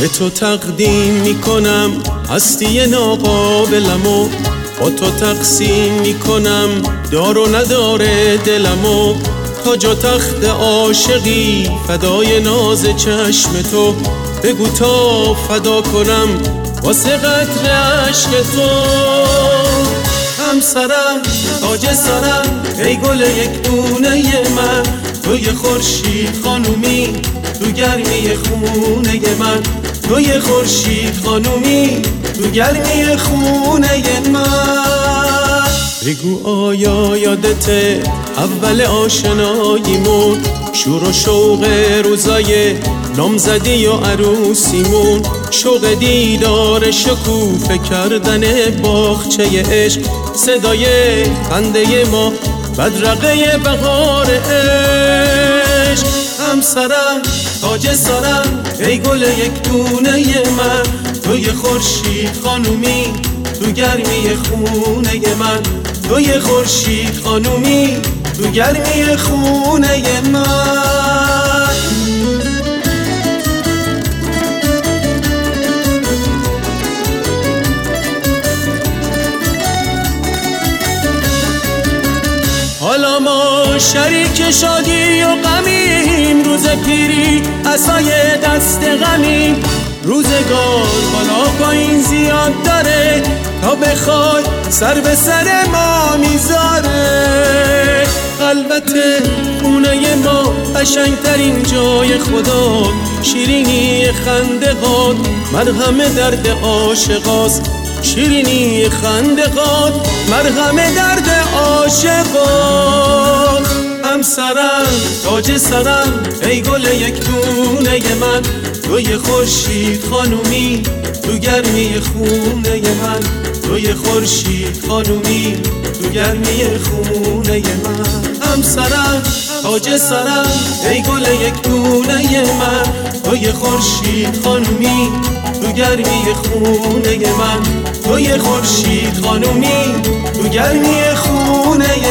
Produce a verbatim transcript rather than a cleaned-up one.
به تو تقدیم میکنم هستی ناقابلمو، با تو تقسیم میکنم دار و نداره دلمو. تاج و تخت عاشقی فدای ناز چشم تو، بگو تا فدا کنم واسه قطر عشق تو. همسرم تاج سرم ای گل یک دونه من، توی خورشید خانومی تو گرمی خونه من، توی خورشید خانومی تو گرمی خونه من. بگو آیا یادته اول آشناییمون، شور و شوق روزای نامزدی و عروسیمون، شوق دیدار شکوفه کردن باغچه عشق، صدای خنده ما بدرقه بهار عشق. همسرم تاج سرم ای گل یک دونه من، توی خورشید خانومی تو گرمی خونه من، توی خورشید خانومی تو گرمی خونه من. حالا ما شریک شادی و غمیم، روز پیری عصای دست غمیم، روزگار بالا پایین زیاد داره، تا بخوای سر به سر ما میذاره. البته خونه ما قشنگترین جای خدا، شیرینی خندقات مرهم درد عاشقاست، شیرینی خندقات مرهم درد عاشقات. همسرم تاج سرم ای گل یک دونه من، توی خورشید خانومی تو گرمی خونه من، توی خورشید خانومی تو گرمی خونه من. همسرم تاج سرم ای گل یک دونه من، توی خورشید خانومی تو گرمی خونه من، توی خورشید خانومی تو گرمی خونه